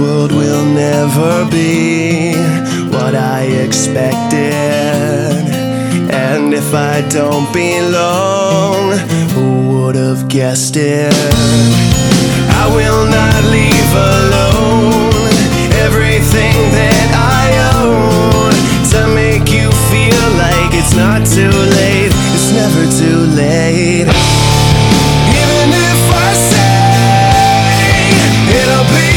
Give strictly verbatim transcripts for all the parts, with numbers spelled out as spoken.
world will never be what I expected. And if I don't belong, who would have guessed it? I will not leave alone everything that I own to make you feel like it's not too late. It's never too late. Even if I say it'll be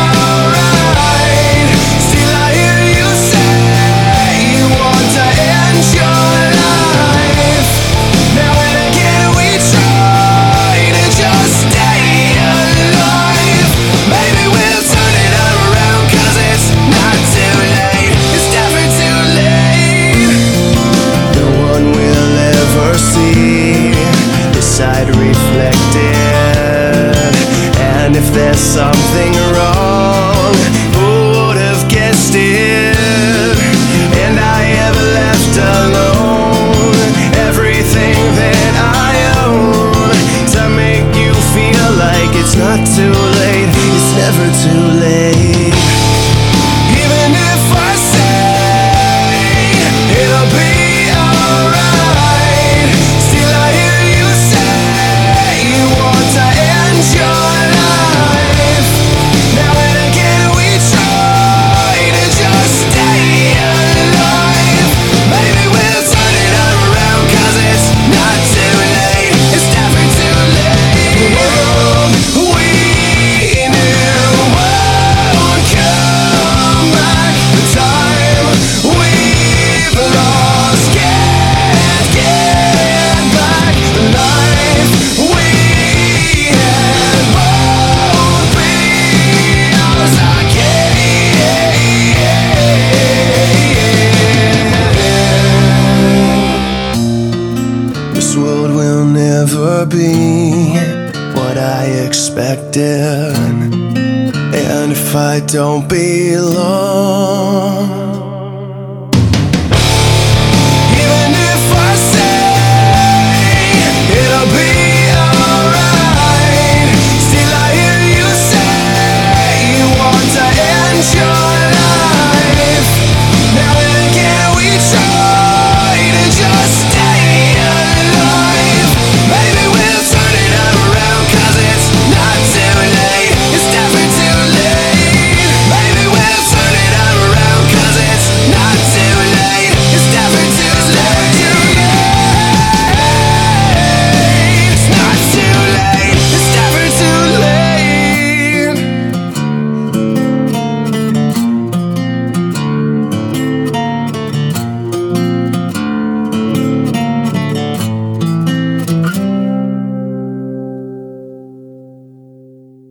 alright, still I hear you say you want to end your life. Now and again we try to just stay alive. Maybe we'll turn it around, cause it's not too late. It's never too late. No one will ever see this side reflected. And if there's something wrong, who would have guessed it? And I have left alone everything that I own to make you feel like it's not too late. It's never too late. Even if I say it'll be alright, still I hear you say you want to end your life. Now and again we try to just stay alive. Maybe we'll turn it around, cause it's not too late. It's never too late. Whoa, we knew won't come back. The time we've lost can't get back. The life we had won't be ours again. This world will never be what I expected. And if I don't belong,